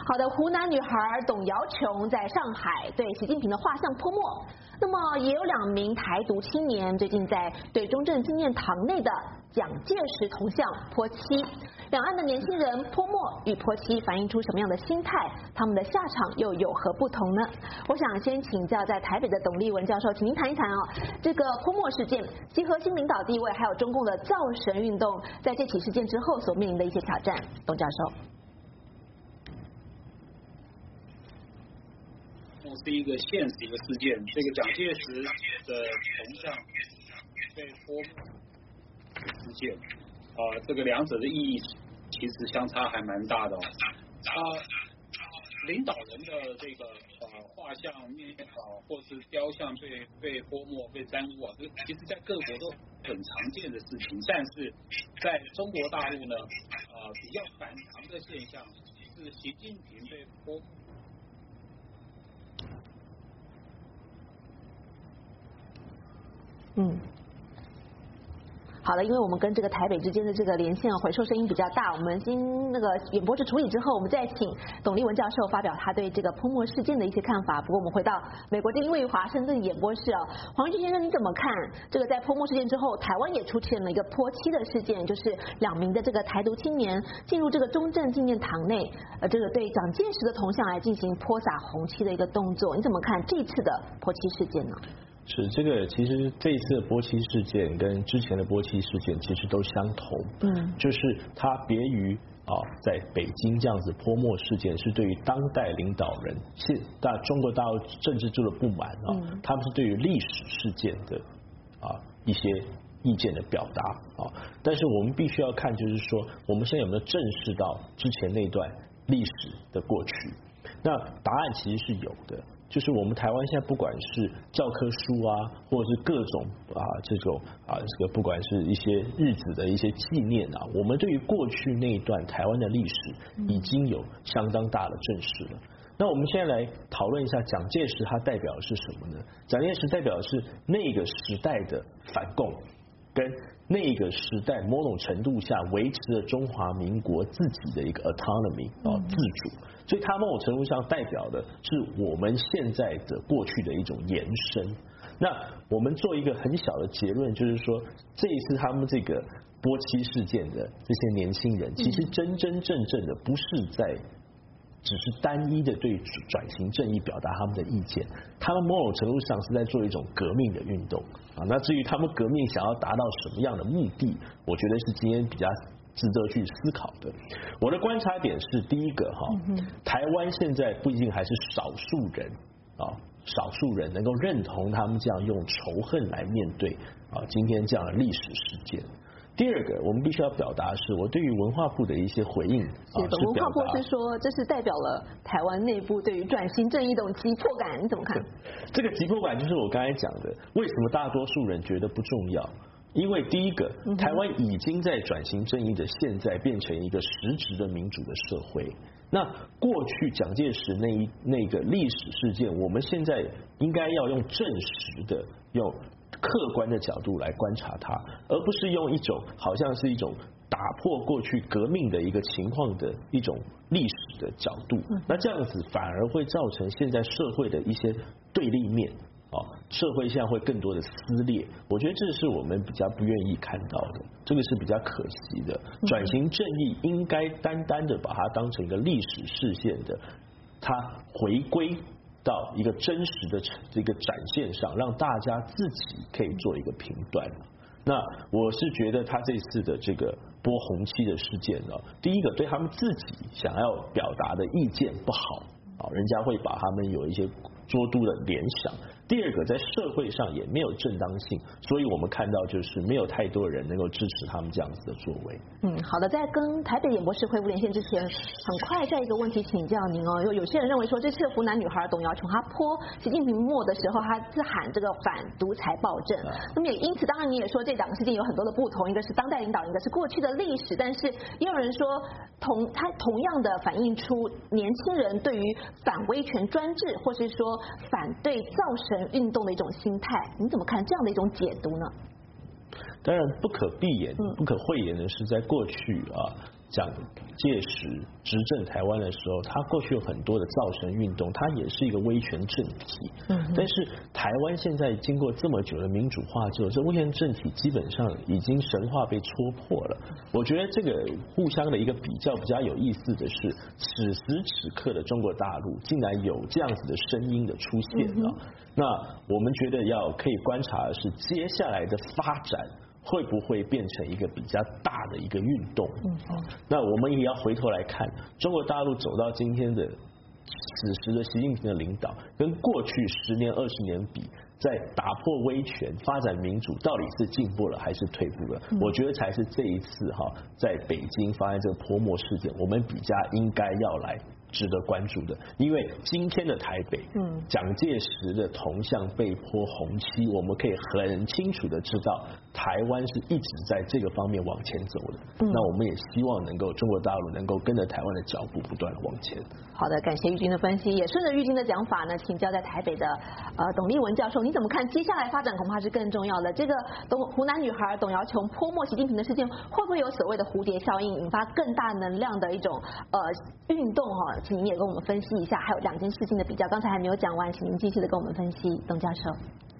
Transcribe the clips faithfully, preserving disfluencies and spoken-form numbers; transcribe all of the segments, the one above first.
好的，湖南女孩董瑶琼在上海对习近平的画像泼墨。那么也有两名台独青年最近在对中正纪念堂内的蒋介石铜像泼漆。两岸的年轻人泼墨与泼漆反映出什么样的心态？他们的下场又有何不同呢？我想先请教在台北的董立文教授，请您谈一谈哦，这个泼墨事件、其核心领导地位，还有中共的造神运动，在这起事件之后所面临的一些挑战。董教授。 是一个现实的事件，这个蒋介石的铜像被泼墨的事件，啊、呃，这个两者的意义其实相差还蛮大的哦。啊、呃，领导人的这个呃画像、面啊或是雕像被被泼墨、被沾污啊，这其实在各国都很常见的事情，但是在中国大陆呢，啊、呃，比较反常的现象是习近平被泼墨。 嗯，好了，因为我们跟这个台北之间的这个连线回收声音比较大，我们先那个演播室处理之后，我们再请董立文教授发表他对这个泼墨事件的一些看法。不过我们回到美国因为华盛顿演播室哦，黄俊先生你怎么看这个在泼墨事件之后，台湾也出现了一个泼漆的事件，就是两名的这个台独青年进入这个中正纪念堂内，呃，这个对蒋介石的铜像来进行泼洒红漆的一个动作，你怎么看这次的泼漆事件呢？ 是这个，其实这一次的泼漆事件跟之前的泼漆事件其实都相同，嗯，就是它别于啊在北京这样子泼墨事件，是对于当代领导人现大中国大陆政治制度的不满啊，嗯、他们是对于历史事件的啊一些意见的表达啊，但是我们必须要看，就是说我们现在有没有正视到之前那段历史的过去？那答案其实是有的。就是我们台湾现在不管是教科书啊，或者是各种啊这种啊这个不管是一些日子的一些纪念啊，我们对于过去那一段台湾的历史已经有相当大的正视了。那我们现在来讨论一下蒋介石他代表的是什么呢？蒋介石代表的是那个时代的反共，跟那个时代某种程度下维持了中华民国自己的一个 autonomy 啊自主。所以它某种程度上代表的是我们现在的过去的一种延伸。那我们做一个很小的结论，就是说这一次他们这个泼漆事件的这些年轻人，其实真真正正的不是在只是单一的对转型正义表达他们的意见，他们某种程度上是在做一种革命的运动啊。那至于他们革命想要达到什么样的目的，我觉得是今天比较值得去思考的。我的观察点是，第一个哈，台湾现在不一定还是少数人啊，少数人能够认同他们这样用仇恨来面对啊今天这样的历史事件。第二个，我们必须要表达的是，我对于文化部的一些回应啊， 是文化部是说这是代表了台湾内部对于转型正义一种急迫感，你怎么看？ 这个急迫感就是我刚才讲的，为什么大多数人觉得不重要？因为第一个，台湾已经在转型正义的现在变成一个实质的民主的社会。那过去蒋介石那一那个历史事件，我们现在应该要用正实的、用客观的角度来观察它，而不是用一种好像是一种打破过去革命的一个情况的一种历史的角度。那这样子反而会造成现在社会的一些对立面。哦，社会现在会更多的撕裂，我觉得这是我们比较不愿意看到的，这个是比较可惜的。转型正义应该单单的把它当成一个历史事件的，它回归到一个真实的这个展现上，让大家自己可以做一个评断。那我是觉得他这次的这个泼红漆的事件呢，第一个对他们自己想要表达的意见不好啊，人家会把他们有一些捉督的联想。第二个，在社会上也没有正当性，所以我们看到就是没有太多人能够支持他们这样子的作为。 嗯，好的，在跟台北演播室恢复连线之前，很快在一个问题请教您哦，有有些人认为说，这次湖南女孩董瑶琼她泼习近平墨的时候，她是喊这个反独裁暴政，啊、那么也因此，当然你也说这两个事件有很多的不同，一个是当代领导人，一个是过去的历史，但是也有人说同它同样的反映出年轻人对于反威权专制，或是说反对造神运动的一种心态，你怎么看这样的一种解读呢？ 当然不可避免、不可讳言的是，在过去啊， 蒋介石执政台湾的时候，他过去有很多的造神运动，他也是一个威权政体。嗯，但是台湾现在经过这么久的民主化之后，这威权政体基本上已经神话被戳破了。我觉得这个互相的一个比较比较有意思的是，此时此刻的中国大陆竟然有这样子的声音的出现啊。嗯、那我们觉得要可以观察的是接下来的发展。会不会变成一个比较大的一个运动？嗯，那我们也要回头来看，中国大陆走到今天的此时的习近平的领导，跟过去十年、二十年比，在打破威权、发展民主，到底是进步了还是退步了？嗯、我觉得才是这一次哈，在北京发生这个泼墨事件，我们比较应该要来值得关注的，因为今天的台北，嗯，蒋介石的铜像被泼红漆，我们可以很清楚的知道，台湾是一直在这个方面往前走的。嗯、那我们也希望能够中国大陆能够跟着台湾的脚步不断的往前。 好的，感谢玉君的分析，也顺着玉君的讲法呢，请教在台北的呃董立文教授，你怎么看接下来发展恐怕是更重要的？这个董湖南女孩董瑶琼泼墨习近平的事件，会不会有所谓的蝴蝶效应，引发更大能量的一种呃运动哈、哦？请您也跟我们分析一下，还有两件事情的比较，刚才还没有讲完，请您继续的跟我们分析，董教授。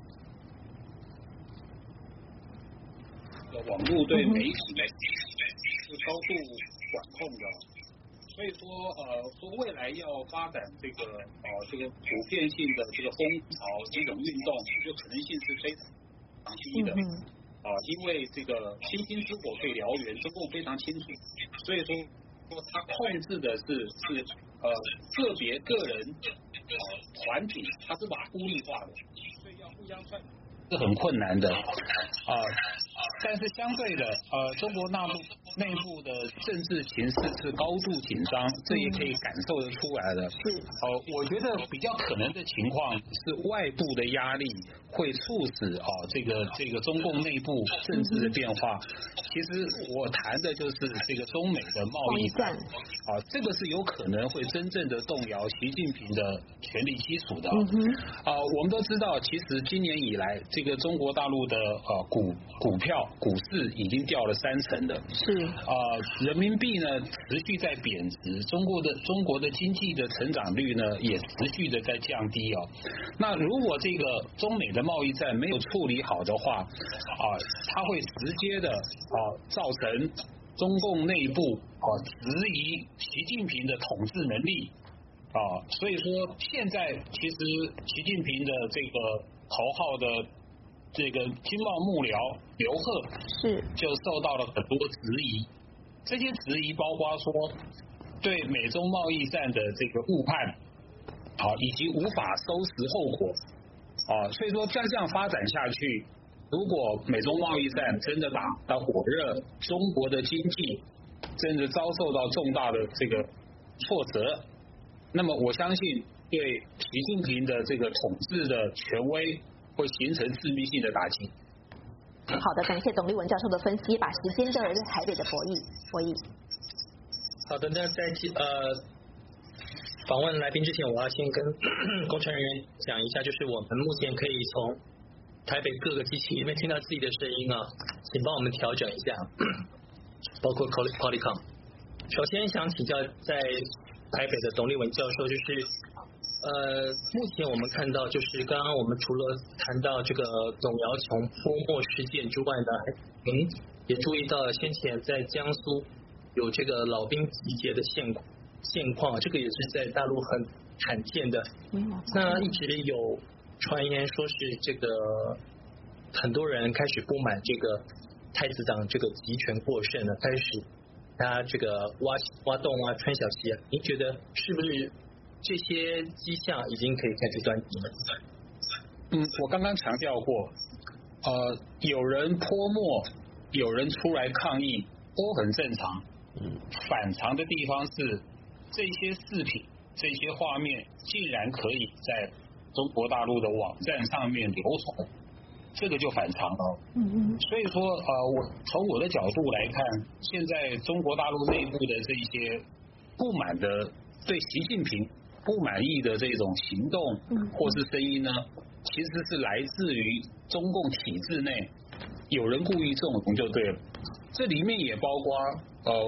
网络对媒体是高度管控的，所以说呃说未来要发展这个呃这个普遍性的这个风潮这种运动，就可能性是非常低的。啊、呃，因为这个星星之火可以燎原，中共非常清楚，所以说说他控制的是是呃个别个人呃团体，他是把它孤立化的，所以要互相串是很困难的啊。呃但是相对的，呃，中国大陆内部的政治形势是高度紧张，这也可以感受得出来的。是，呃，我觉得比较可能的情况是外部的压力会促使啊、呃、这个这个中共内部政治的变化。其实我谈的就是这个中美的贸易战，啊、呃，这个是有可能会真正的动摇习近平的权力基础的。啊、嗯呃，我们都知道，其实今年以来，这个中国大陆的呃股股票。股市已经掉了三成了，是啊、呃，人民币呢持续在贬值，中国的中国的经济的成长率呢也持续的在降低哦。那如果这个中美的贸易战没有处理好的话，啊、呃，它会直接的啊、呃、造成中共内部啊、呃、质疑习近平的统治能力啊、呃，所以说现在其实习近平的这个头号的。这个经贸幕僚刘鹤是就受到了很多质疑，这些质疑包括说对美中贸易战的这个误判，啊，以及无法收拾后果，啊，所以说再这样发展下去，如果美中贸易战真的打到火热，中国的经济真的遭受到重大的这个挫折，那么我相信对习近平的这个统治的权威。会形成致命性的打击。 好的，感谢董立文教授的分析，把时间交给台北的博弈。博弈。 好的，那在呃访问来宾之前，我要先跟工程人员讲一下，就是我们目前可以从台北各个机器里面听到自己的声音啊，请帮我们调整一下，包括 Polycom。首先想请教在台北的董立文教授，就是。呃，目前我们看到，就是刚刚我们除了谈到这个董瑶琼泼墨事件之外呢，嗯，也注意到先前在江苏有这个老兵集结的现现况，这个也是在大陆很罕见的。那一直有传言说是这个很多人开始不满这个太子党这个集权过剩了，开始他这个挖挖洞啊、穿小鞋啊，您觉得是不是？这些迹象已经可以开始端倪了。 嗯，我刚刚强调过，呃，有人泼墨，有人出来抗议，都很正常。嗯，反常的地方是这些视频、这些画面竟然可以在中国大陆的网站上面流传，这个就反常了。嗯嗯。所以说，呃，我从我的角度来看，现在中国大陆内部的这些不满的对习近平。不满意的这种行动或是声音呢，其实是来自于中共体制内有人故意纵容就对了。这里面也包括呃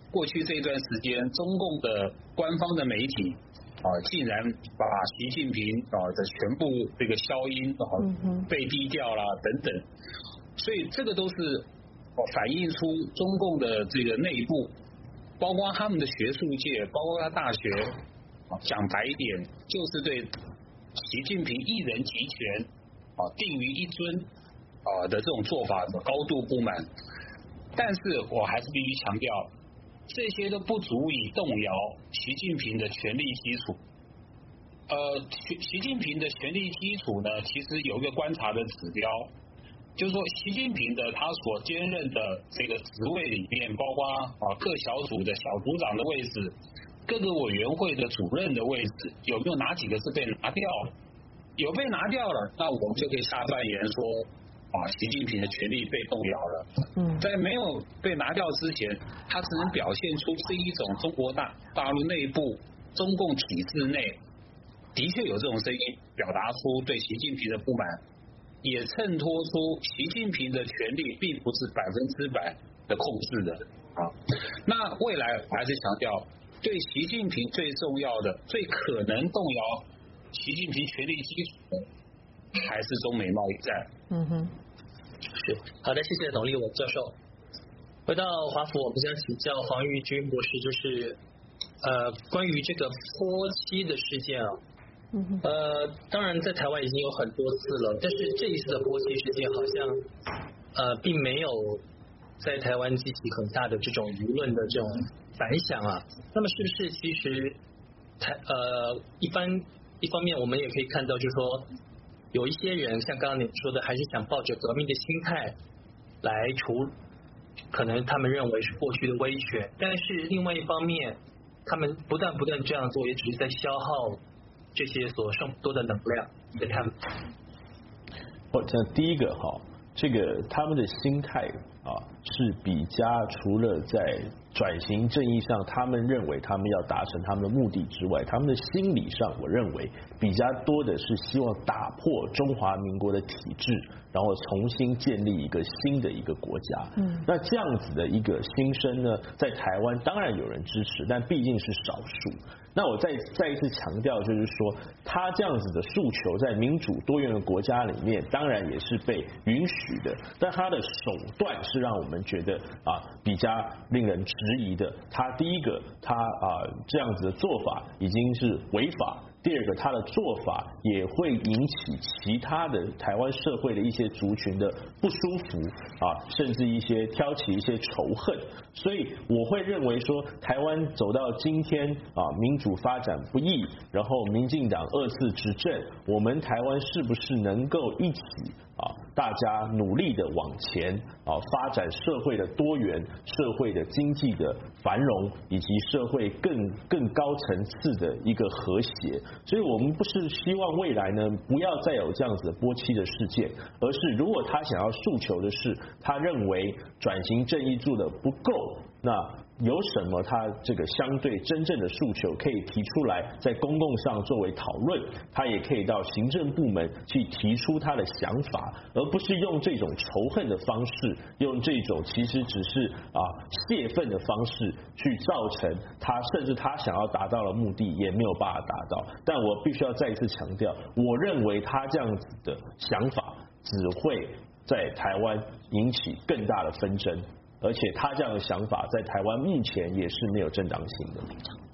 过去这一段时间，中共的官方的媒体啊，竟然把习近平啊的全部这个消音啊被低调啦等等，所以这个都是反映出中共的这个内部，包括他们的学术界，包括他大学，讲白一点，就是对习近平一人集权啊定于一尊啊的这种做法的高度不满。但是我还是必须强调，这些都不足以动摇习近平的权力基础。呃，习近平的权力基础呢，其实有一个观察的指标，就是说习近平的他所兼任的这个职位里面，包括啊各小组的小组长的位置，各个委员会的主任的位置，有没有哪几个是被拿掉了？有被拿掉了，那我们就可以下半言说。啊，习近平的权力被动摇了。嗯，在没有被拿掉之前，他只能表现出是一种中国大大陆内部中共体制内的确有这种声音，表达出对习近平的不满，也衬托出习近平的权力并不是百分之百的控制的啊。那未来我还是强调，对习近平最重要的、最可能动摇习近平权力基础的。还是中美贸易战。 嗯哼， 是好的，谢谢董立文教授。回到华府，我们想请教黄玉军博士，就是呃关于这个泼漆的事件啊，嗯哼，呃当然在台湾已经有很多次了，但是这一次的泼漆事件好像呃并没有在台湾激起很大的这种舆论的这种反响啊。那么是不是其实台呃一般一方面我们也可以看到，就是说。有一些人像刚刚你说的，还是想抱着革命的心态来除，可能他们认为是过去的威权，但是另外一方面，他们不但不断这样做，也只是在消耗这些所剩不多的能量。你的看法？ 哦，这第一个哈，这个他们的心态啊是比加除了在转型正义上，他们认为他们要达成他们的目的之外，他们的心理上，我认为比较多的是希望打破中华民国的体制，然后重新建立一个新的一个国家。嗯，那这样子的一个心声呢，在台湾当然有人支持，但毕竟是少数。那我再再一次强调，就是说，他这样子的诉求在民主多元的国家里面，当然也是被允许的，但他的手段是让我们觉得啊比较令人质疑的。他第一个，他啊这样子的做法已经是违法。第二个，他的做法也会引起其他的台湾社会的一些族群的不舒服啊，甚至一些挑起一些仇恨。所以我会认为说，台湾走到今天啊，民主发展不易，然后民进党二次执政，我们台湾是不是能够一起啊，大家努力的往前啊，发展社会的多元、社会的经济的繁荣，以及社会更更高层次的一个和谐。所以我们不是希望未来呢不要再有这样子的泼漆的事件，而是如果他想要诉求的是，他认为转型正义做的不够，那有什么他这个相对真正的诉求可以提出来，在公共上作为讨论，他也可以到行政部门去提出他的想法，而不是用这种仇恨的方式，用这种其实只是啊泄愤的方式去造成他甚至他想要达到的目的也没有办法达到。但我必须要再一次强调，我认为他这样子的想法只会在台湾引起更大的纷争。而且他这样的想法在台湾目前也是没有正当性的。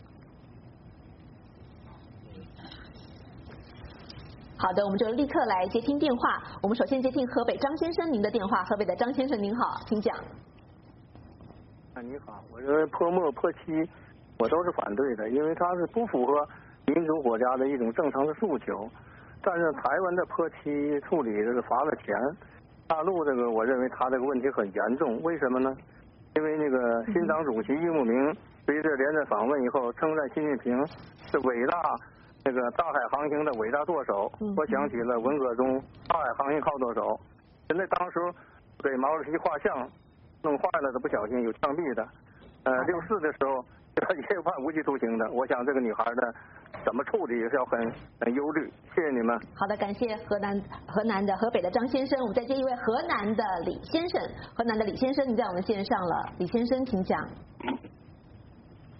好的，我们就立刻来接听电话。我们首先接听河北张先生您的电话。河北的张先生您好，请讲。 啊，你好，我认为泼墨泼漆我都是反对的，因为它是不符合民主国家的一种正常的诉求。但是台湾的泼漆处理这个罚了钱。大陆这个，我认为他这个问题很严重，为什么呢？因为那个新党主席郁慕明随着连任访问以后，称赞习近平是伟大那个大海航行的伟大舵手。我想起了文革中大海航行靠舵手，人家当时给毛主席画像弄坏了的，不小心有枪毙的。呃，六四的时候也有判无期徒刑的。我想这个女孩的怎么处理也是要很很忧虑。谢谢你们。 好的，感谢河南河南的河北的张先生。我们再接一位河南的李先生。河南的李先生，你在我们线上了，李先生请讲。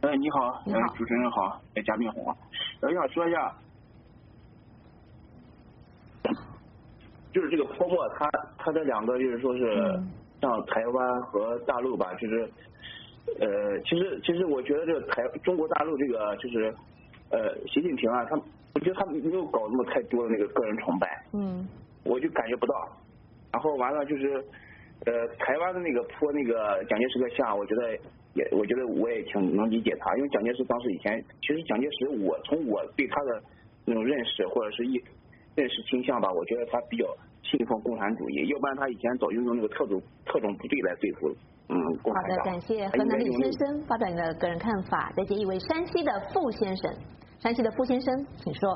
哎，你好， 你好， 主持人好，哎，嘉宾好，我想说一下，就是这个泼墨，它它这两个就是说是像台湾和大陆吧，就是呃，其实其实我觉得这个台中国大陆这个就是呃，习近平啊，他我觉得他没有搞那么太多的那个个人崇拜，嗯，我就感觉不到。然后完了就是呃，台湾的那个泼那个蒋介石的像，我觉得。也，我觉得我也挺能理解他，因为蒋介石当时以前，其实蒋介石我从我对他的那种认识或者是一认识倾向吧，我觉得他比较信奉共产主义，要不然他以前早就用那个特种特种部队来对付嗯共产党。 好的，感谢河南李先生发表你的个人看法。再接一位山西的傅先生，山西的傅先生，请说。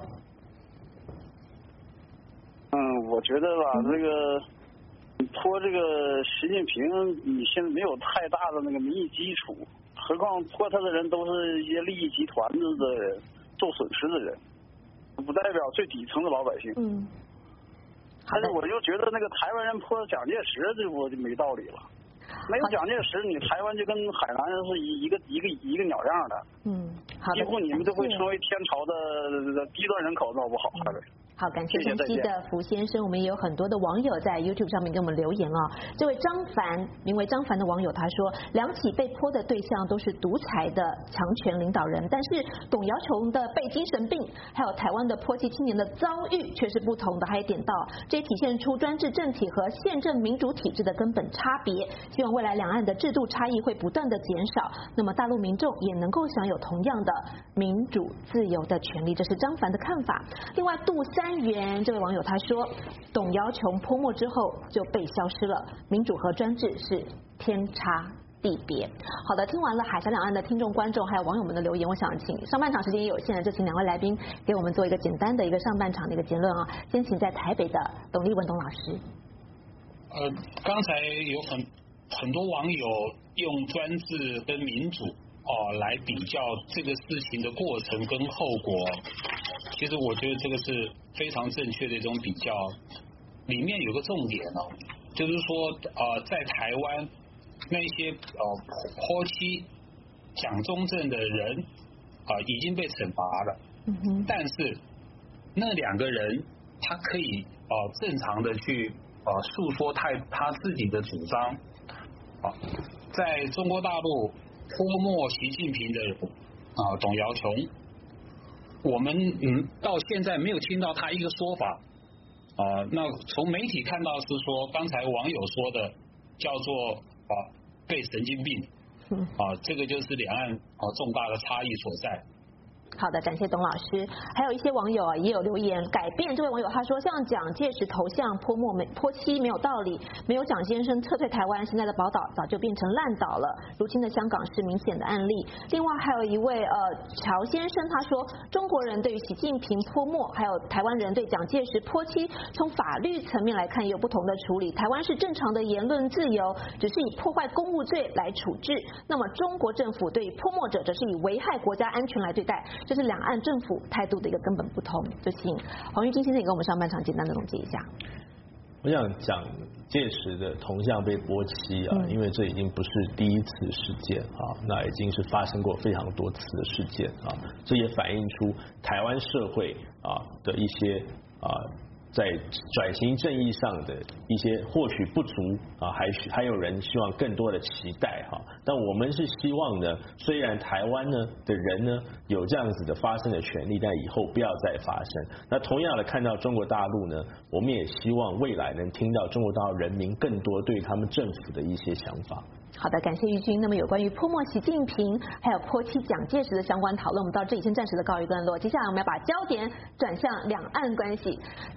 嗯，我觉得吧，嗯、这个。泼这个习近平，你现在没有太大的那个民意基础，何况泼他的人都是一些利益集团子的人，受损失的人，不代表最底层的老百姓。嗯。但是我就觉得那个台湾人泼蒋介石，这我就没道理了。没有蒋介石，你台湾就跟海南是一一个一个一个鸟样的。嗯，好的。几乎你们都会成为天朝的低端人口，闹不好了。 好，感谢山西的福先生，我们也有很多的网友在 YouTube 上面给我们留言啊。这位张凡，名为张凡的网友他说，两起被泼的对象都是独裁的强权领导人，但是董瑶琼的被精神病，还有台湾的泼妻青年的遭遇却是不同的。还点到，这也体现出专制政体和宪政民主体制的根本差别。希望未来两岸的制度差异会不断的减少，那么大陆民众也能够享有同样的民主自由的权利。这是张凡的看法。另外，杜三元这位网友他说，董瑶琼泼墨之后就被消失了，民主和专制是天差地别。好的，听完了海峡两岸的听众观众还有网友们的留言，我想请上半场时间也有限，就请两位来宾给我们做一个简单的一个上半场的一个结论啊。先请在台北的董立文董老师。 呃，刚才有很很多网友用专制跟民主哦来比较这个事情的过程跟后果，其实我觉得这个是非常正确的一种比较。里面有个重点哦，就是说呃在台湾那些呃泼妻蒋中正的人啊、呃、已经被惩罚了，嗯哼，但是那两个人他可以呃正常的去呃诉说他他自己的主张啊，在中国大陆泼墨习近平的啊董瑶琼，我们嗯到现在没有听到他一个说法啊。那从媒体看到是说，刚才网友说的叫做啊被神经病啊，这个就是两岸啊重大的差异所在。 好的，感谢董老师。还有一些网友啊也有留言改变。这位网友他说，像蒋介石头像泼墨没泼漆没有道理，没有蒋先生撤退台湾，现在的宝岛早就变成烂岛了。如今的香港是明显的案例。另外还有一位呃乔先生他说，中国人对于习近平泼墨，还有台湾人对蒋介石泼漆，从法律层面来看也有不同的处理。台湾是正常的言论自由，只是以破坏公务罪来处置。那么中国政府对于泼墨者，则是以危害国家安全来对待。这是两岸政府态度的一个根本不同。就请黄玉金先生也跟我们上半场简单的总结一下。 我想蒋介石的铜像被泼漆啊、嗯，因为这已经不是第一次事件啊，那已经是发生过非常多次的事件啊，这也反映出台湾社会啊的一些啊。在转型正义上的一些或许不足啊，还还有人希望更多的期待哈。但我们是希望呢，虽然台湾呢的人呢有这样子的发声的权利，但以后不要再发生。那同样的看到中国大陆呢，我们也希望未来能听到中国大陆人民更多对他们政府的一些想法。 好的，感谢玉君。那么有关于泼墨习近平还有泼妻蒋介石的相关讨论，我们到这里先暂时的告一段落。接下来我们要把焦点转向两岸关系。